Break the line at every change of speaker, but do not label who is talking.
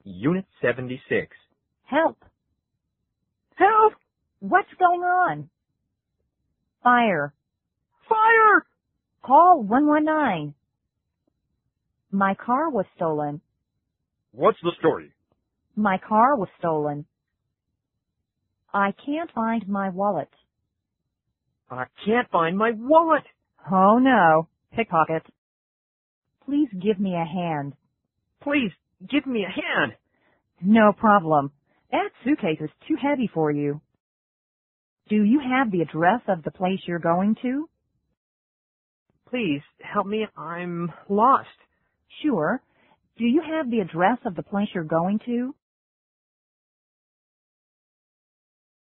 Unit 76.
Help!
Help!
What's going on? Fire!
Fire!
Call 119. My car was stolen.
What's the story?
My car was stolen. I can't find my wallet.
I can't find my wallet.
Oh no, pickpocket. Please give me a hand.
Please, give me a hand.
No problem. That suitcase is too heavy for you. Do you have the address of the place you're going to?
Please, help me. I'm lost.
Sure. Do you have the address of the place you're going to?